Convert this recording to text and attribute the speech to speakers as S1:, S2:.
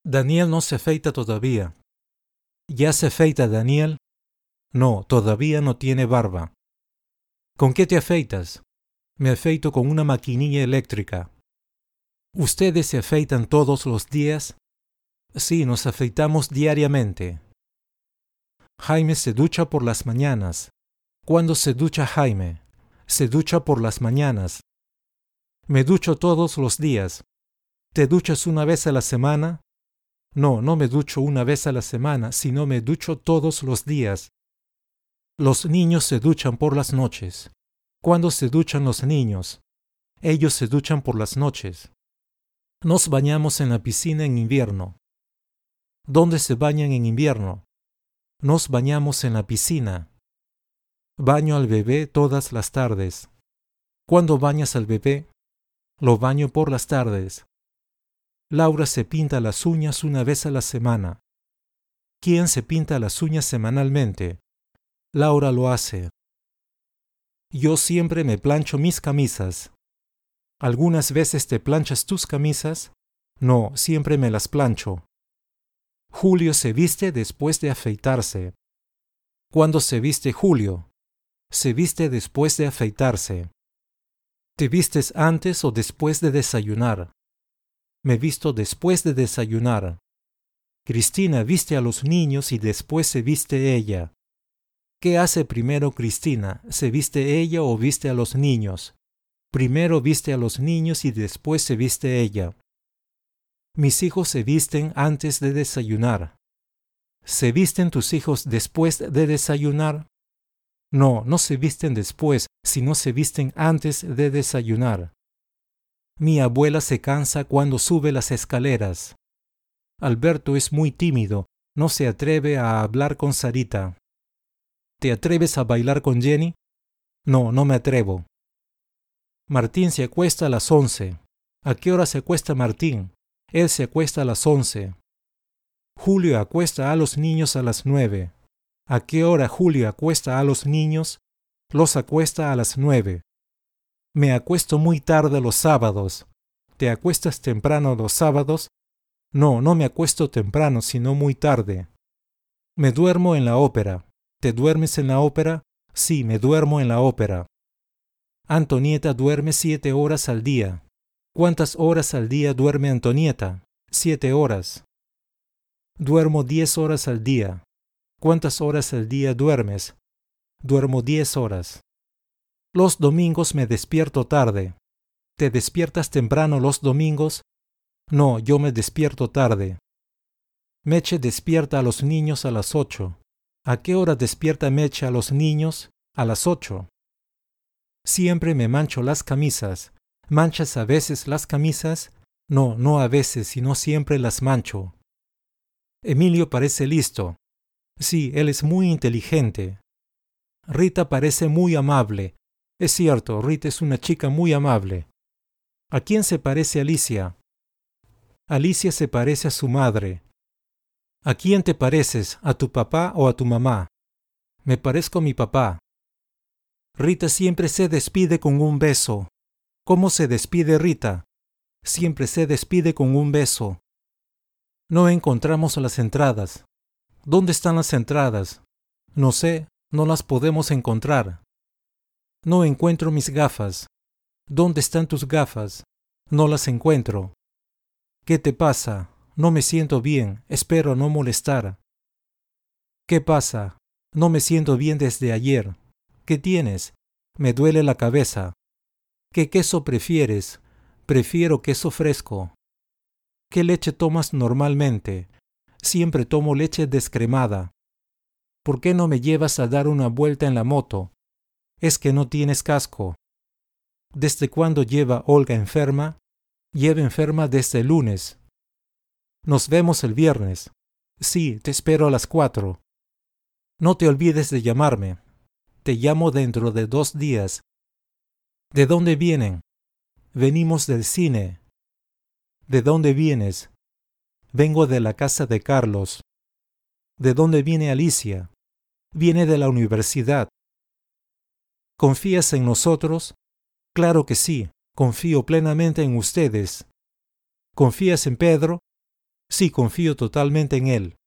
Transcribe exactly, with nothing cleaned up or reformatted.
S1: Daniel no se afeita todavía. ¿Ya se afeita Daniel? No, todavía no tiene barba. ¿Con qué te afeitas? Me afeito con una maquinilla eléctrica. ¿Ustedes se afeitan todos los días? Sí, nos afeitamos diariamente. Jaime se ducha por las mañanas. ¿Cuándo se ducha Jaime? Se ducha por las mañanas. Me ducho todos los días. ¿Te duchas una vez a la semana? No, no me ducho una vez a la semana, sino me ducho todos los días. Los niños se duchan por las noches. ¿Cuándo se duchan los niños? Ellos se duchan por las noches. Nos bañamos en la piscina en invierno. ¿Dónde se bañan en invierno? Nos bañamos en la piscina. Baño al bebé todas las tardes. ¿Cuándo bañas al bebé? Lo baño por las tardes. Laura se pinta las uñas una vez a la semana. ¿Quién se pinta las uñas semanalmente? Laura lo hace. Yo siempre me plancho mis camisas. ¿Algunas veces te planchas tus camisas? No, siempre me las plancho. Julio se viste después de afeitarse. ¿Cuándo se viste Julio? Se viste después de afeitarse. ¿Te vistes antes o después de desayunar? Me visto después de desayunar. Cristina viste a los niños y después se viste ella. ¿Qué hace primero Cristina? ¿Se viste ella o viste a los niños? Primero viste a los niños y después se viste ella. Mis hijos se visten antes de desayunar. ¿Se visten tus hijos después de desayunar? No, no se visten después, sino se visten antes de desayunar. Mi abuela se cansa cuando sube las escaleras. Alberto es muy tímido, no se atreve a hablar con Sarita. ¿Te atreves a bailar con Jenny? No, no me atrevo. Martín se acuesta a las once. ¿A qué hora se acuesta Martín? Él se acuesta a las once. Julio acuesta a los niños a las nueve. ¿A qué hora Julio acuesta a los niños? Los acuesta a las nueve. Me acuesto muy tarde los sábados. ¿Te acuestas temprano los sábados? No, no me acuesto temprano, sino muy tarde. Me duermo en la ópera. ¿Te duermes en la ópera? Sí, me duermo en la ópera. Antonieta duerme siete horas al día. ¿Cuántas horas al día duerme Antonieta? Siete horas. Duermo diez horas al día. ¿Cuántas horas al día duermes? Duermo diez horas. Los domingos me despierto tarde. ¿Te despiertas temprano los domingos? No, yo me despierto tarde. Meche despierta a los niños a las ocho. ¿A qué hora despierta Meche a los niños? A las ocho. Siempre me mancho las camisas. ¿Manchas a veces las camisas? No, no a veces, sino siempre las mancho. Emilio parece listo. Sí, él es muy inteligente. Rita parece muy amable. Es cierto, Rita es una chica muy amable. ¿A quién se parece Alicia? Alicia se parece a su madre. ¿A quién te pareces? ¿A tu papá o a tu mamá? Me parezco a mi papá. Rita siempre se despide con un beso. ¿Cómo se despide Rita? Siempre se despide con un beso. No encontramos las entradas. ¿Dónde están las entradas? No sé, no las podemos encontrar. No encuentro mis gafas. ¿Dónde están tus gafas? No las encuentro. ¿Qué te pasa? No me siento bien, espero no molestar. ¿Qué pasa? No me siento bien desde ayer. ¿Qué tienes? Me duele la cabeza. ¿Qué queso prefieres? Prefiero queso fresco. ¿Qué leche tomas normalmente? Siempre tomo leche descremada. ¿Por qué no me llevas a dar una vuelta en la moto? Es que no tienes casco. ¿Desde cuándo lleva Olga enferma? Lleva enferma desde el lunes. Nos vemos el viernes. Sí, te espero a las cuatro. No te olvides de llamarme. Te llamo dentro de dos días. ¿De dónde vienen? Venimos del cine. ¿De dónde vienes? Vengo de la casa de Carlos. ¿De dónde viene Alicia? Viene de la universidad. ¿Confías en nosotros? Claro que sí, confío plenamente en ustedes. ¿Confías en Pedro? Sí, confío totalmente en él.